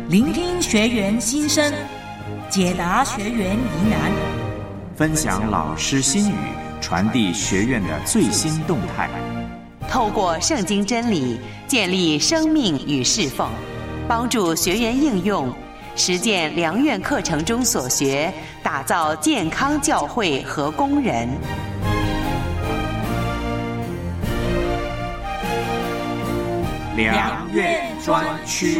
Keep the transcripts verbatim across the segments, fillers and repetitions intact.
聆听学员心声，解答学员疑难， 分享老师心语，传递学院的最新动态。 透过圣经真理，建立生命与侍奉，帮助学员应用实践良院课程中所学，打造健康教会和工人。 良院专区。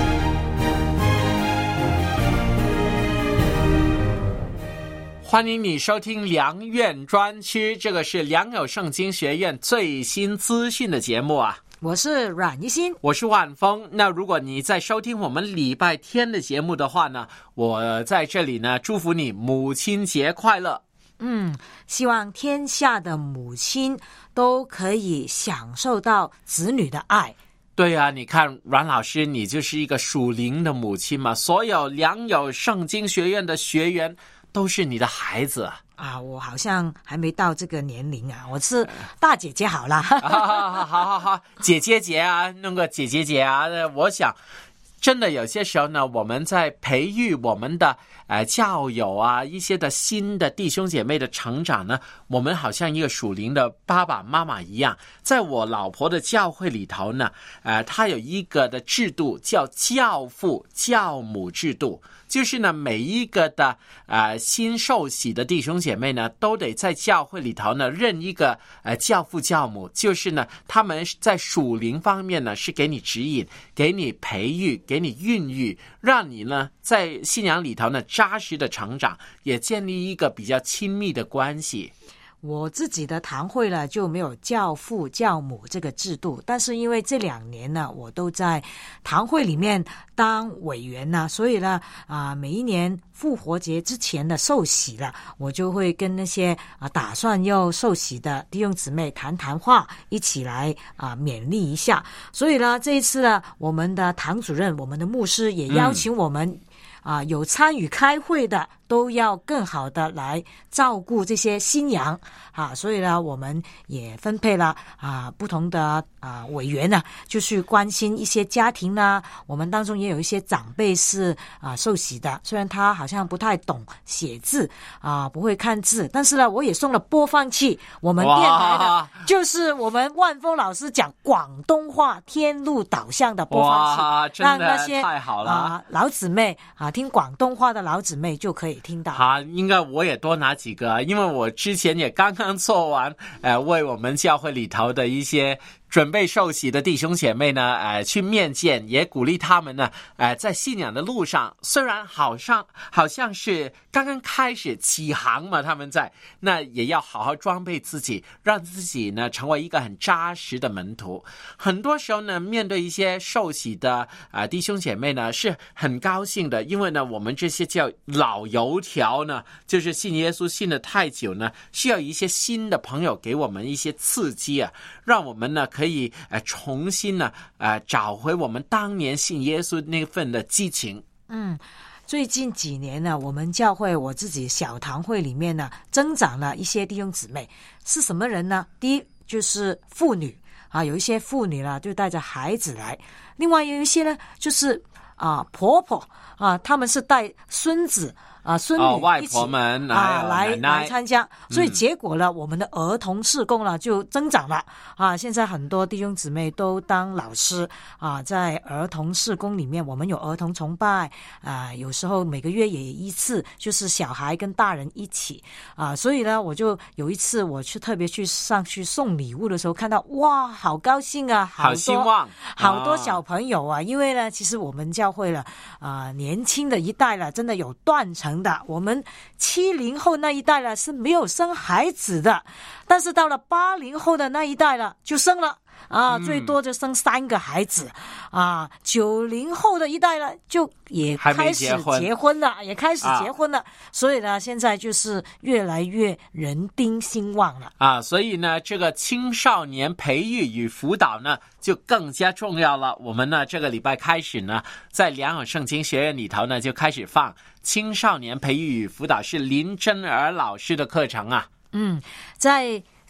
欢迎你收听良院专区，这个是良友圣经学院最新资讯的节目啊。 我是阮一心， 我是万峰。那如果你在收听我们礼拜天的节目的话呢，我在这里呢祝福你母亲节快乐。 嗯，希望天下的母亲都可以享受到子女的爱。 对啊，你看阮老师，你就是一个属灵的母亲嘛，所有良友圣经学院的学员都是你的孩子啊！我好像还没到这个年龄啊，我是大姐姐好啦。 好好好好，姐姐姐啊，弄个姐姐姐啊，我想真的有些时候呢，我们在培育我们的呃教友啊，一些的新的弟兄姐妹的成长呢，我们好像一个属灵的爸爸妈妈一样。在我老婆的教会里头呢，呃，她有一个的制度叫教父教母制度。就是呢，每一个的呃新受洗的弟兄姐妹呢，都得在教会里头呢认一个呃教父教母，就是呢他们在属灵方面呢是给你指引，给你培育，给你孕育，让你呢在信仰里头呢扎实的成长，也建立一个比较亲密的关系。 我自己的堂会呢就没有教父教母这个制度，但是因为这两年呢我都在堂会里面当委员呢，所以呢啊每一年复活节之前的受洗了，我就会跟那些啊打算要受洗的弟兄姊妹谈谈话，一起来啊勉励一下。所以呢这一次呢，我们的堂主任，我们的牧师也邀请我们、嗯啊，有参与开会的都要更好的来照顾这些新羊啊，所以呢，我们也分配了啊不同的啊委员呢、啊，就去关心一些家庭呢。我们当中也有一些长辈是啊受洗的，虽然他好像不太懂写字啊，不会看字，但是呢，我也送了播放器。我们电台的就是我们万峰老师讲广东话天路导向的播放器， 哇，真的让那些太好了啊老姊妹啊。听广东话的老姊妹就可以听到。 好，应该我也多拿几个，因为我之前也刚刚做完，呃，为我们教会里头的一些准备受洗的弟兄姐妹呢，呃，去面见，也鼓励他们呢，呃，在信仰的路上，虽然好像好像是刚刚开始起航嘛，他们在那也要好好装备自己，让自己呢成为一个很扎实的门徒。很多时候呢，面对一些受洗的啊、呃、弟兄姐妹呢，是很高兴的，因为呢，我们这些叫老油条呢，就是信耶稣信得太久呢，需要一些新的朋友给我们一些刺激啊，让我们呢可以呃重新呢呃找回我们当年信耶稣那份的激情。 嗯，最近几年呢，我们教会我自己小堂会里面呢，增长了一些弟兄姊妹。是什么人呢？第一就是妇女啊，有一些妇女呢就带着孩子来，另外有一些呢就是啊婆婆啊，他们是带孙子啊孙女一起、哦、 外婆们啊来奶奶来参加，所以结果呢、嗯、我们的儿童事工呢就增长了啊！现在很多弟兄姊妹都当老师啊，在儿童事工里面，我们有儿童崇拜啊，有时候每个月也一次，就是小孩跟大人一起啊，所以呢，我就有一次我去特别去上去送礼物的时候，看到哇，好高兴啊，好多好兴旺， 好多小朋友啊，哦、因为呢，其实我们教会了啊，年轻的一代了，真的有断层。我们七零后那一代了是没有生孩子的，但是到了八零后的那一代了就生了啊，最多就生三个孩子、嗯、啊，九零后的一代呢就也开始结婚了，也开始结婚了、啊、所以呢现在就是越来越人丁兴旺了啊，所以呢这个青少年培育与辅导呢就更加重要了。我们呢这个礼拜开始呢，在良友圣经学院里头呢就开始放青少年培育与辅导，是林真儿老师的课程啊。 嗯，在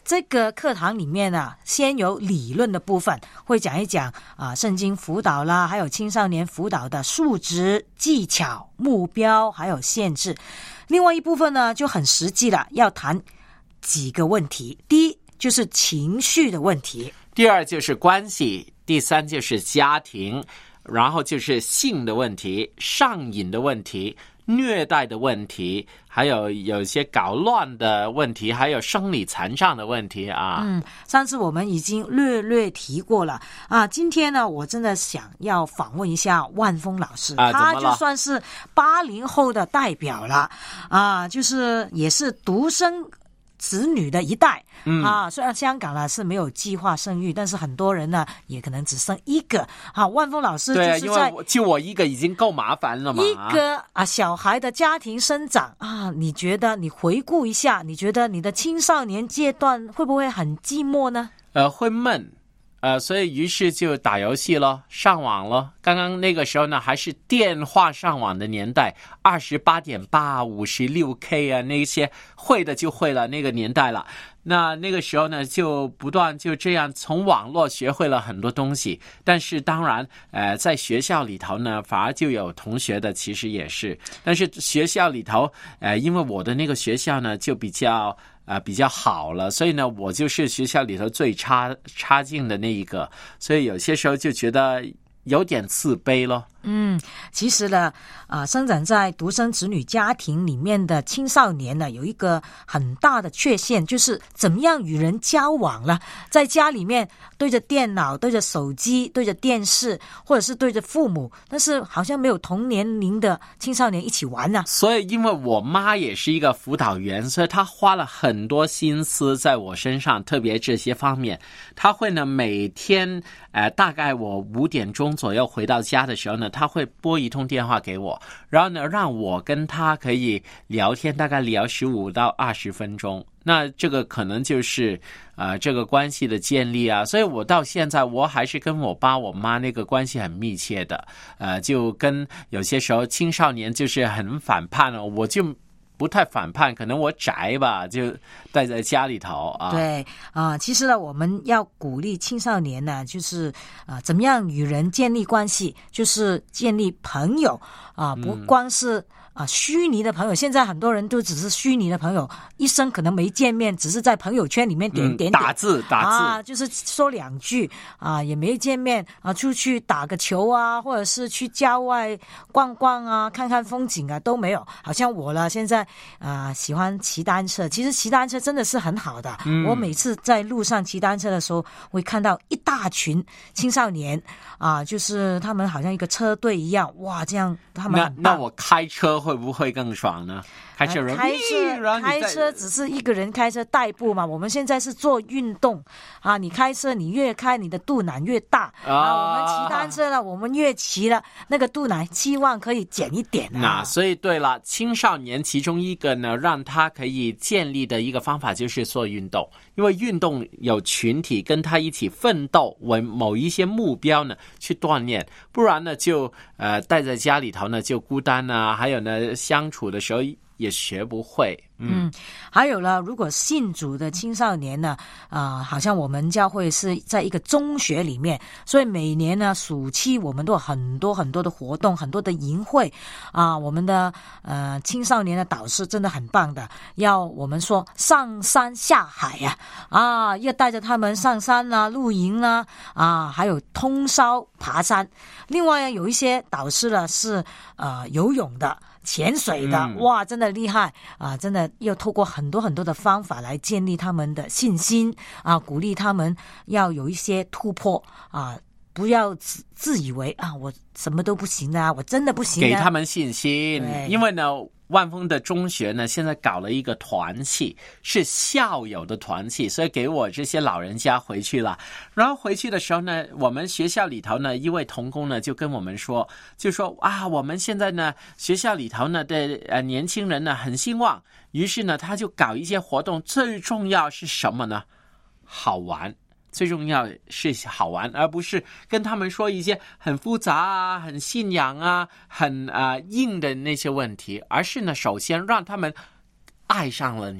这个课堂里面呢，先有理论的部分，会讲一讲啊，圣经辅导啦，还有青少年辅导的数值、技巧、目标，还有限制。另外一部分呢，就很实际了，要谈几个问题。第一就是情绪的问题， 第二就是关系，第三就是家庭，然后就是性的问题、上瘾的问题、虐待的问题，还有有些搞乱的问题，还有生理残障的问题啊。 嗯，上次我们已经略略提过了啊。今天呢，我真的想要访问一下万峰老师， 啊、 他就算是八零后的代表了啊，就是也是独生子女的一代、嗯、啊，虽然香港呢是没有计划生育，但是很多人呢也可能只生一个啊。万峰老师就是在对，因为就我一个已经够麻烦了嘛。 一个啊小孩的家庭生长啊，你觉得你回顾一下，你觉得你的青少年阶段会不会很寂寞呢？ 呃，会闷。呃，所以于是就打游戏咯，上网咯。刚刚那个时候呢，还是电话上网的年代，二十八点八、五十六 K 啊，那些会的就会了，那个年代了。那那个时候呢，就不断就这样从网络学会了很多东西。但是当然，呃，在学校里头呢，反而就有同学的，其实也是。但是学校里头，呃，因为我的那个学校呢，就比较。啊、呃，比较好了，所以呢，我就是学校里头最差差劲的那一个，所以有些时候就觉得有点自卑咯。 嗯，其实呢，啊、呃，生长在独生子女家庭里面的青少年呢，有一个很大的缺陷，就是怎么样与人交往了。在家里面对着电脑、对着手机、对着电视，或者是对着父母，但是好像没有同年龄的青少年一起玩啊。 所以，因为我妈也是一个辅导员，所以她花了很多心思在我身上，特别这些方面。她会呢每天，呃，大概我五点钟左右回到家的时候呢。他会拨一通电话给我，然后呢，让我跟他可以聊天，大概聊十五到二十分钟。那这个可能就是呃这个关系的建立啊，所以我到现在我还是跟我爸我妈那个关系很密切的，呃，就跟有些时候青少年就是很反叛哦，我就。不太反叛，可能我宅吧，就待在家里头啊。 对啊、呃，其实呢，我们要鼓励青少年呢，就是啊、呃，怎么样与人建立关系，就是建立朋友啊、呃，不光是。嗯啊，虚拟的朋友，现在很多人都只是虚拟的朋友，一生可能没见面，只是在朋友圈里面点点点、 嗯、打字打字啊，就是说两句啊，也没见面啊，出去打个球啊，或者是去郊外逛逛啊，看看风景啊，都没有。好像我了，现在啊喜欢骑单车，其实骑单车真的是很好的。嗯、我每次在路上骑单车的时候，会看到一大群青少年啊，就是他们好像一个车队一样，哇，这样他们很棒。 那那我开车会不会更爽呢？开车人、 呃、开车开车只是一个人开车代步嘛，我们现在是做运动啊，你开车你越开你的肚腩越大啊，啊我们骑单车了，我们越骑了那个肚腩希望可以减一点啊。 那所以对了，青少年其中一个呢让他可以建立的一个方法就是做运动，因为运动有群体跟他一起奋斗，为某一些目标呢去锻炼，不然呢就呃待在家里头呢就孤单啊，还有呢相处的时候也学不会。 嗯, 嗯，还有呢，如果信主的青少年呢啊、呃，好像我们教会是在一个中学里面，所以每年呢暑期我们都有很多很多的活动，很多的营会啊、呃，我们的呃青少年的导师真的很棒的，要我们说上山下海呀 啊, 啊，要带着他们上山啊露营啊啊，还有通宵爬山。另外有一些导师呢是呃游泳的、潜水的、嗯、哇真的厉害啊，真的要透过很多很多的方法来建立他们的信心啊，鼓励他们要有一些突破啊，不要自自以为啊我什么都不行啊，我真的不行啊， 给他们信心。因为呢万丰的中学呢现在搞了一个团契，是校友的团契，所以给我这些老人家回去了。然后回去的时候呢，我们学校里头呢一位同工呢就跟我们说，就说啊我们现在呢学校里头呢的呃年轻人呢很兴旺，于是呢他就搞一些活动，最重要是什么呢？好玩。最重要是好玩，而不是跟他们说一些很复杂啊、很信仰啊、很啊、呃、硬的那些问题，而是呢，首先让他们爱上了你，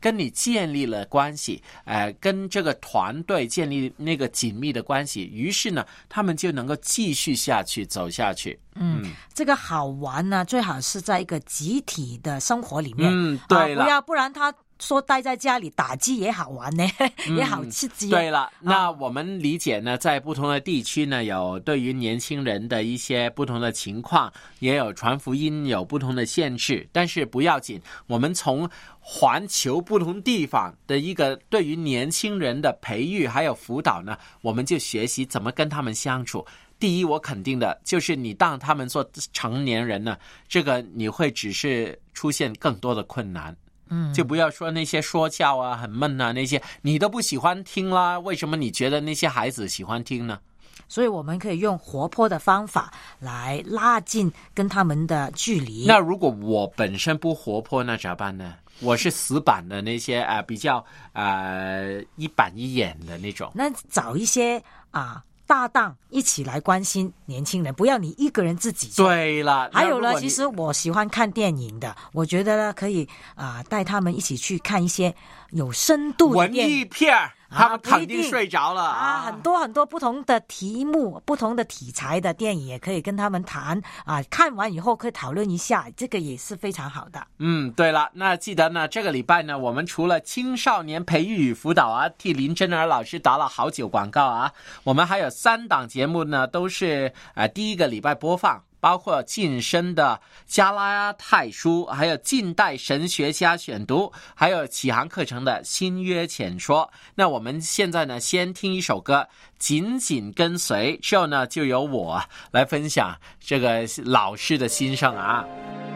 跟你建立了关系，呃，跟这个团队建立那个紧密的关系，于是呢，他们就能够继续下去，走下去。 嗯，这个好玩呢，最好是在一个集体的生活里面。 嗯，对了， 啊、不要不然他说待在家里打机也好玩呢，嗯、也好刺激。 对了，那我们理解呢，在不同的地区呢，有对于年轻人的一些不同的情况，也有传福音有不同的限制，但是不要紧，我们从环球不同地方的一个对于年轻人的培育还有辅导呢，我们就学习怎么跟他们相处。第一，我肯定的就是你当他们做成年人呢，这个你会只是出现更多的困难。嗯，就不要说那些说教啊、很闷啊那些，你都不喜欢听啦，为什么你觉得那些孩子喜欢听呢？ 所以我们可以用活泼的方法来拉近跟他们的距离。 那如果我本身不活泼，那咋办呢？我是死板的那些啊、呃，比较呃一板一眼的那种。 那找一些啊。呃搭档一起来关心年轻人，不要你一个人自己。 对了， 还有呢，其实我喜欢看电影的，我觉得呢可以啊、呃、带他们一起去看一些有深度的电影文艺片，他们肯定睡着了 啊, 啊！很多很多不同的题目、不同的题材的电影也可以跟他们谈啊。看完以后可以讨论一下，这个也是非常好的。 嗯，对了，那记得呢，这个礼拜呢，我们除了青少年培育与辅导啊，替林真儿老师打了好久广告啊，我们还有三档节目呢，都是呃第一个礼拜播放。包括晋升的加拉太书，还有近代神学家选读，还有启航课程的新约浅说。那我们现在呢，先听一首歌，紧紧跟随，之后呢，就由我来分享这个老师的心声啊。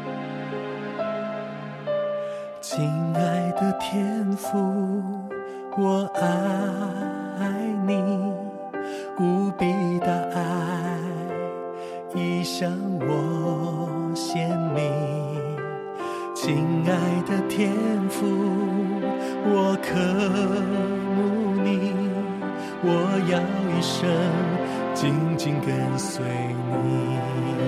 亲爱的天父，我爱你，无比的爱已向我显明。亲爱的天父，我渴慕你，我要一生紧紧跟随你。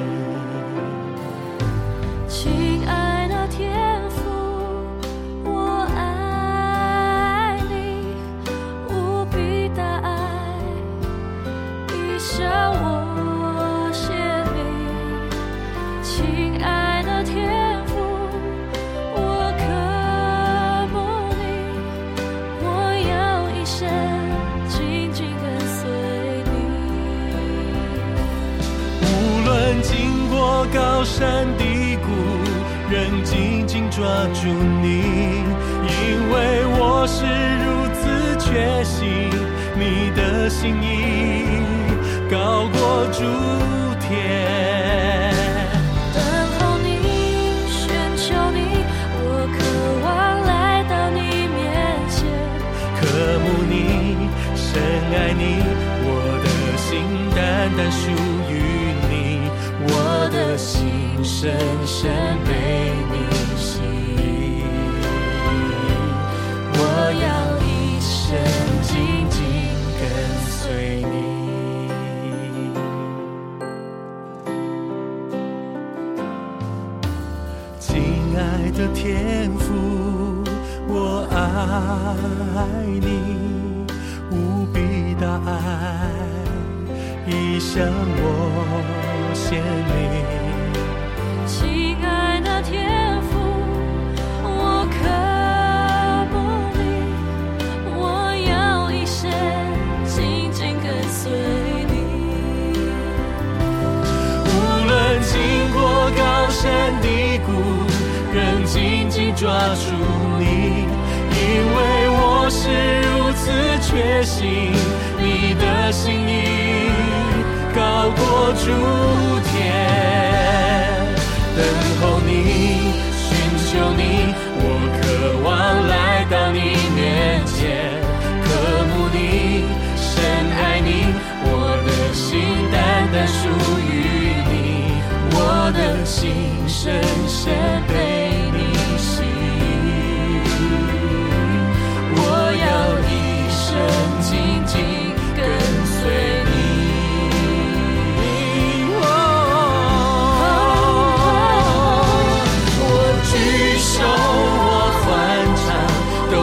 亲爱的天父，我爱你，无比的爱已向我显明。亲爱的天父，我渴慕你，我要一生紧紧跟随你。 无论经过高山低谷，仍紧紧抓住你，因为我是如此确信你的心意高过诸天。 等候你，寻求你，我渴望来到你面前。 渴慕你，深爱你，我的心单单属于你，我的心深深被你吸引。我要一生紧紧跟随你。亲爱的天父，我爱你，无比的爱已向我显明。 亲爱的天父，我渴慕你，我要一生紧紧跟随你。 无论经过高山低谷，仍紧紧抓住你，因为我是如此确信你的心意高过诸天。等候你，寻求你，我渴望来到你面前。渴慕你，深爱你，我的心单单属于你，我的心深深被你吸引。我要一生紧紧跟随你。我举手，我欢唱，都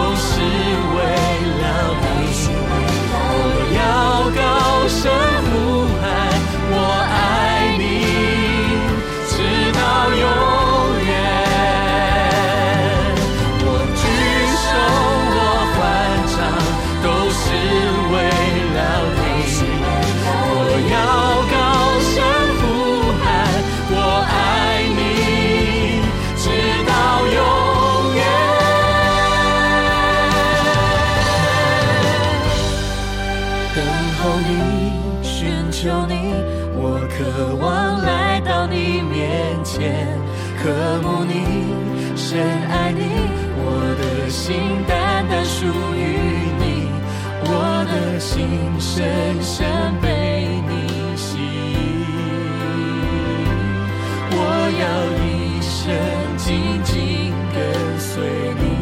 你，寻求你，我渴望来到你面前，渴慕你，深爱你，我的心单单属于你，我的心深深被你吸引，我要一生紧紧跟随你。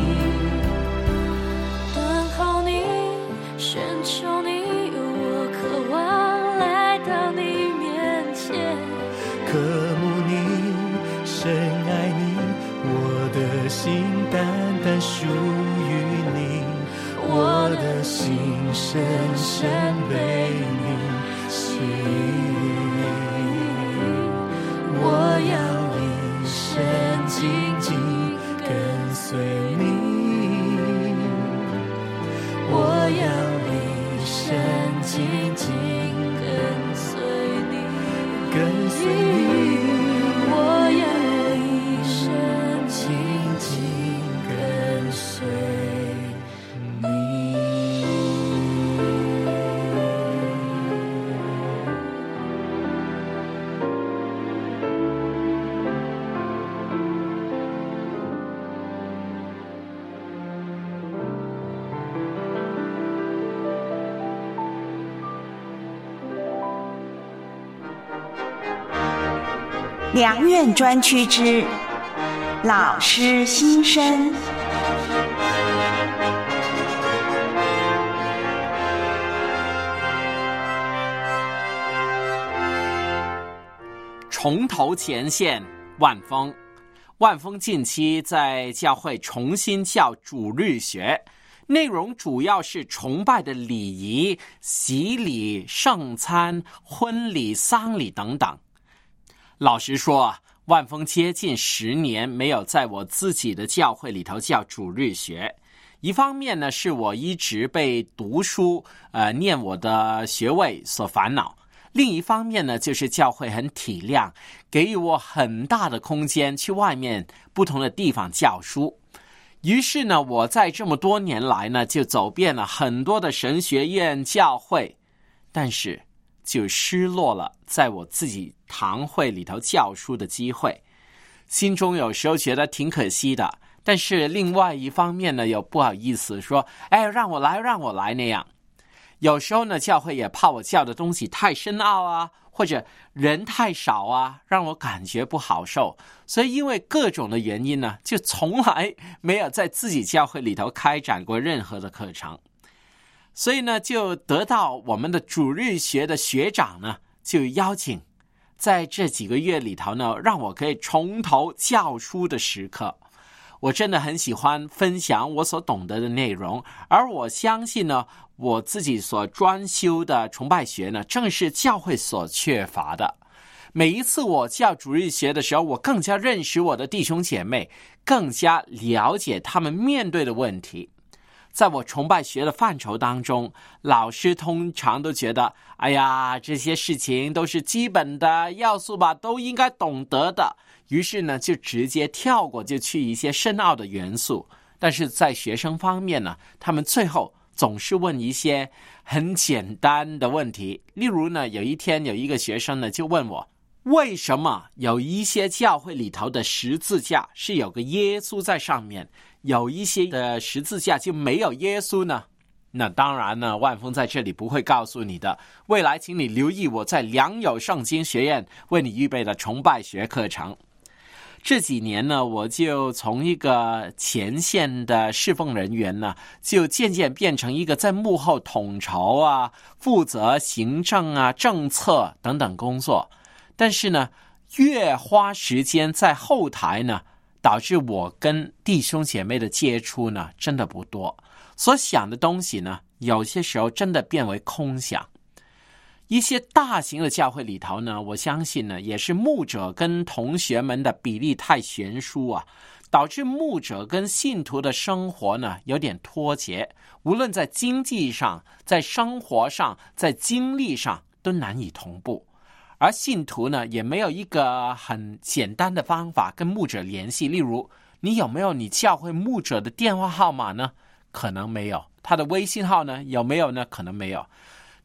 渴慕你，深爱你，我的心单单属于你，我的心深深被你吸引，我要一生紧紧跟随你，我要一生紧紧跟随你，跟随你，我要一生紧紧跟随你。 良苑专区之老师心声。 重头前线，万峰。万峰近期在教会重新教主日学，内容主要是崇拜的礼仪、洗礼、圣餐、婚礼、丧礼等等。老实说，万峰接近十年没有在我自己的教会里头教主日学。一方面呢，是我一直被读书呃念我的学位所烦恼，另一方面呢，就是教会很体谅，给予我很大的空间去外面不同的地方教书。于是呢，我在这么多年来呢，就走遍了很多的神学院教会，但是就失落了在我自己堂会里头教书的机会，心中有时候觉得挺可惜的，但是另外一方面呢，又不好意思说，哎，让我来让我来那样。有时候呢，教会也怕我教的东西太深奥啊，或者人太少啊，让我感觉不好受，所以因为各种的原因呢，就从来没有在自己教会里头开展过任何的课程。所以呢，就得到我们的主日学的学长呢，就邀请在这几个月里头呢，让我可以从头教书的时刻。我真的很喜欢分享我所懂得的内容，而我相信呢，我自己所专修的崇拜学呢，正是教会所缺乏的。每一次我教主日学的时候，我更加认识我的弟兄姐妹，更加了解他们面对的问题。在我崇拜学的范畴当中，老师通常都觉得，哎呀，这些事情都是基本的要素吧，都应该懂得的。于是呢，就直接跳过，就去一些深奥的元素。但是在学生方面呢，他们最后总是问一些很简单的问题。例如呢，有一天有一个学生呢就问我，为什么有一些教会里头的十字架是有个耶稣在上面，有一些的十字架就没有耶稣呢？那当然呢，万峰在这里不会告诉你的。未来请你留意我在良友圣经学院为你预备的崇拜学课程。这几年呢，我就从一个前线的侍奉人员呢，就渐渐变成一个在幕后统筹啊，负责行政啊、政策等等工作。但是呢，越花时间在后台呢，导致我跟弟兄姐妹的接触呢，真的不多。所想的东西呢，有些时候真的变为空想。一些大型的教会里头呢，我相信呢，也是牧者跟同学们的比例太悬殊啊，导致牧者跟信徒的生活呢有点脱节，无论在经济上、在生活上、在经历上都难以同步。而信徒呢，也没有一个很简单的方法跟牧者联系。例如，你有没有你教会牧者的电话号码呢？可能没有。他的微信号呢？有没有呢？可能没有。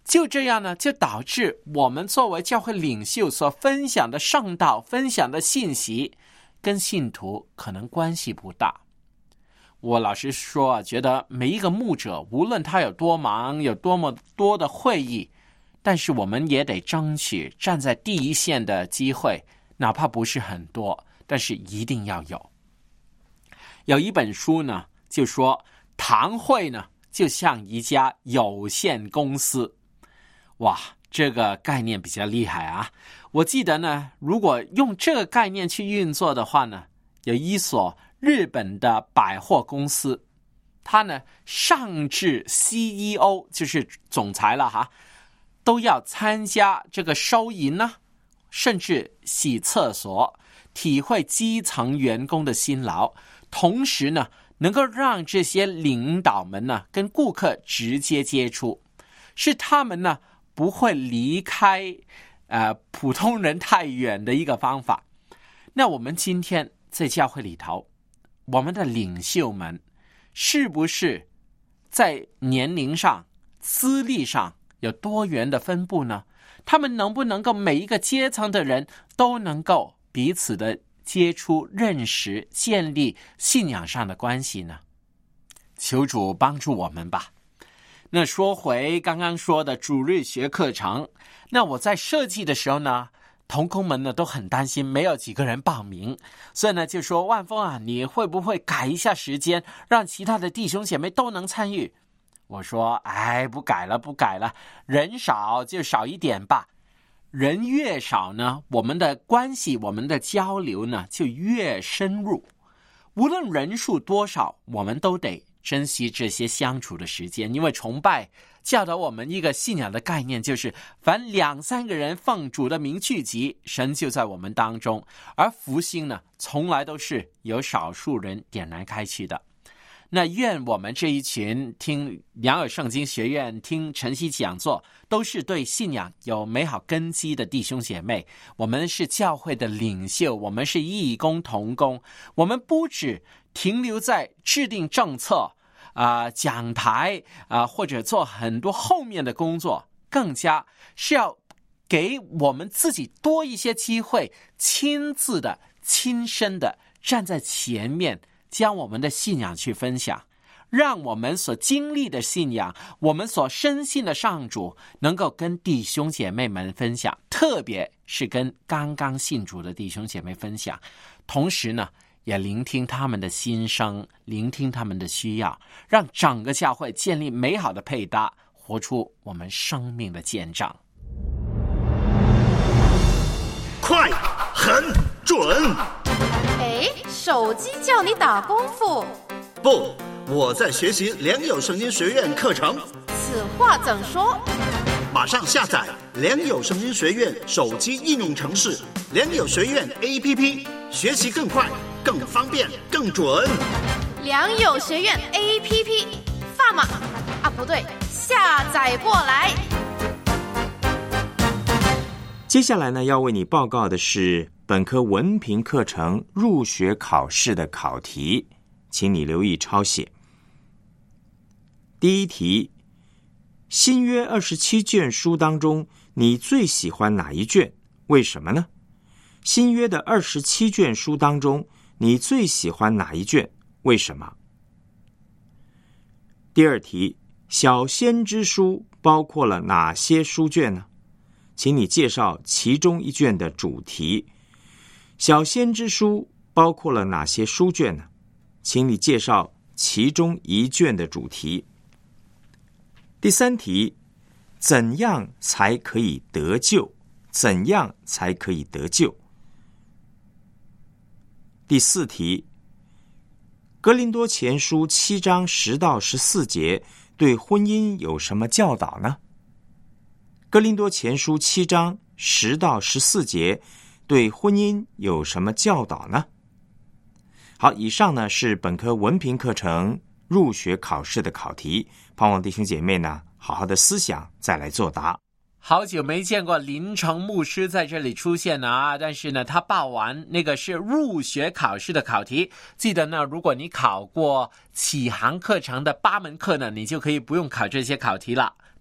就这样呢，就导致我们作为教会领袖所分享的圣道、分享的信息，跟信徒可能关系不大。我老实说啊，觉得每一个牧者，无论他有多忙，有多么多的会议，但是我们也得争取站在第一线的机会，哪怕不是很多，但是一定要有。有一本书呢，就说堂会呢，就像一家有限公司。哇，这个概念比较厉害啊！我记得呢，如果用这个概念去运作的话呢，有一所日本的百货公司，它呢上至 C E O 就是总裁了哈，都要参加这个收银呢，甚至洗厕所，体会基层员工的辛劳，同时呢，能够让这些领导们呢跟顾客直接接触，是他们呢不会离开呃普通人太远的一个方法。那我们今天在教会里头，我们的领袖们是不是在年龄上、资历上有多元的分布呢？他们能不能够每一个阶层的人都能够彼此的接触、认识、建立信仰上的关系呢？求主帮助我们吧。那说回刚刚说的主日学课程，那我在设计的时候呢，同工们呢都很担心没有几个人报名，所以呢就说万峰啊，你会不会改一下时间，让其他的弟兄姐妹都能参与？我说哎，不改了不改了，人少就少一点吧。人越少呢，我们的关系、我们的交流呢就越深入。无论人数多少，我们都得珍惜这些相处的时间，因为崇拜教导我们一个信仰的概念，就是凡两三个人奉主的名聚集，神就在我们当中。而福星呢，从来都是由少数人点燃开去的。那愿我们这一群听良友圣经学院、听晨曦讲座，都是对信仰有美好根基的弟兄姐妹。我们是教会的领袖，我们是义工同工，我们不只停留在制定政策啊、呃、讲台啊、呃，或者做很多后面的工作，更加是要给我们自己多一些机会，亲自的、亲身的站在前面，将我们的信仰去分享，让我们所经历的信仰，我们所深信的上主，能够跟弟兄姐妹们分享，特别是跟刚刚信主的弟兄姐妹分享。同时呢，也聆听他们的心声，聆听他们的需要，让整个教会建立美好的配搭，活出我们生命的见证。 快、狠、准！ 哎，手机叫你打功夫？ 不，我在学习良友圣经学院课程。 此话怎说？ 马上下载良友圣经学院手机应用程式良友学院 A P P， 学习更快、更方便、更准。 良友学院 A P P， 发码啊，不对，下载过来。 接下来呢，要为你报告的是本科文凭课程入学考试的考题，请你留意抄写。第一题，新约二十七卷书当中，你最喜欢哪一卷？为什么呢？新约的二十七卷书当中，你最喜欢哪一卷？为什么？第二题，小先知书包括了哪些书卷呢？请你介绍其中一卷的主题。小先知书包括了哪些书卷呢？请你介绍其中一卷的主题。第三题，怎样才可以得救？怎样才可以得救？第四题，哥林多前书七章十到十四节对婚姻有什么教导呢？哥林多前书七章十到十四节对婚姻有什么教导呢？好，以上呢是本科文凭课程入学考试的考题，盼望弟兄姐妹呢好好的思想再来作答。 好久没见过林成牧师在这里出现啊，但是呢他报完那个是入学考试的考题。记得呢，如果你考过启航课程的八门课呢，你就可以不用考这些考题了。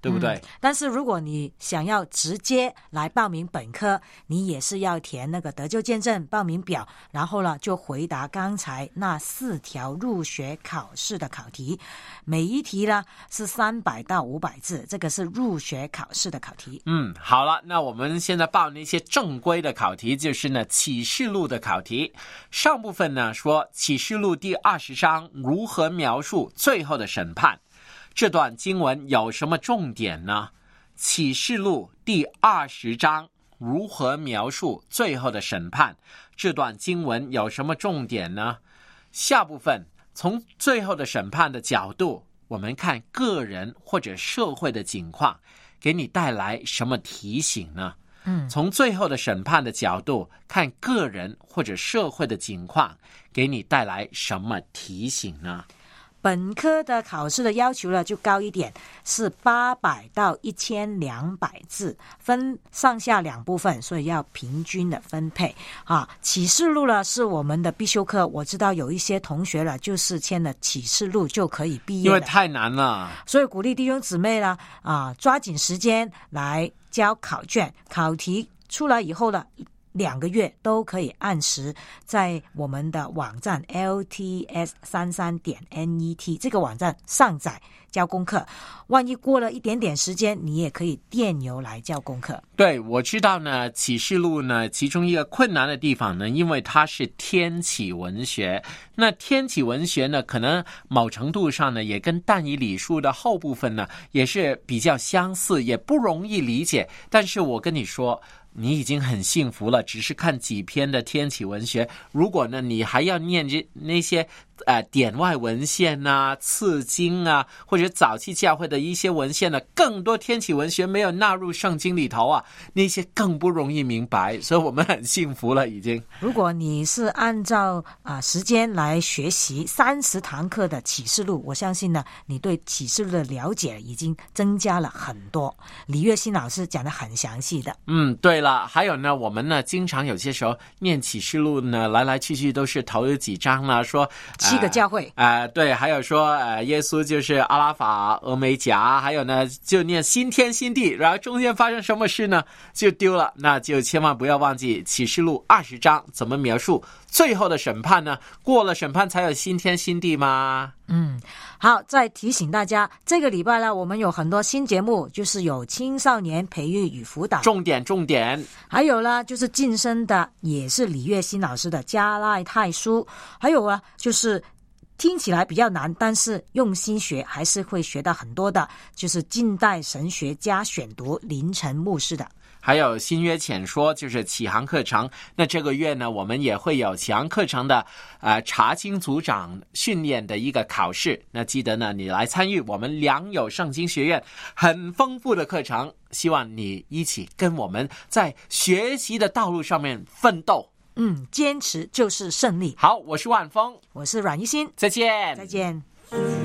对不对？ 嗯、但是如果你想要直接来报名本科，你也是要填那个得救见证报名表，然后呢就回答刚才那四条入学考试的考题，每一题呢是三百到五百字，这个是入学考试的考题。 嗯，好了，那我们现在报那些正规的考题，就是呢启示录的考题。上部分呢说启示录第二十章如何描述最后的审判，这段经文有什么重点呢？启示录第二十章如何描述最后的审判，这段经文有什么重点呢？下部分从最后的审判的角度，我们看个人或者社会的情况，给你带来什么提醒呢？ 嗯， 从最后的审判的角度看个人或者社会的情况，给你带来什么提醒呢？ 本科的考试的要求呢就高一点，是八百到一千两百字，分上下两部分，所以要平均的分配啊。启示录呢是我们的必修课，我知道有一些同学了就是签了启示录就可以毕业， 因为太难了， 所以鼓励弟兄姊妹呢啊抓紧时间来交考卷，考题出来以后呢，两个月都可以按时在我们的网站 L T S 三三点 N E T 这个网站上载交功课，万一过了一点点时间，你也可以电邮来交功课。 对，我知道呢，启示录呢，其中一个困难的地方呢，因为它是天启文学。那天启文学呢，可能某程度上呢，也跟但以理书的后部分呢，也是比较相似，也不容易理解。但是我跟你说，你已经很幸福了，只是看几篇的天启文学。如果呢，你还要念这那些呃典外文献啊、次经啊，或者早期教会的一些文献呢，更多天启文学没有纳入圣经里头啊，那些更不容易明白。所以我们很幸福了，已经。 如果你是按照啊、呃、时间来学习三十堂课的启示录，我相信呢，你对启示录的了解已经增加了很多。李月新老师讲得很详细的。 嗯，对了，还有呢，我们呢经常有些时候念启示录呢，来来去去都是头有几章啦，说七个教会， 呃，呃对，还有说呃，耶稣就是阿拉法、俄梅甲，还有呢就念新天新地，然后中间发生什么事呢，就丢了，那就千万不要忘记启示录二十章怎么描述最后的审判呢？过了审判才有新天新地吗？ 嗯，好，再提醒大家，这个礼拜呢，我们有很多新节目，就是有青少年培育与辅导， 重点重点， 还有呢，就是晋升的，也是李月新老师的加拉太书，还有啊，就是听起来比较难，但是用心学还是会学到很多的，就是近代神学家选读林晨牧师的。 还有新约浅说，就是启航课程。那这个月呢，我们也会有启航课程的呃查经组长训练的一个考试。那记得呢，你来参与我们良友圣经学院很丰富的课程，希望你一起跟我们在学习的道路上面奋斗。 嗯，坚持就是胜利。 好，我是万峰， 我是阮一心， 再见， 再见。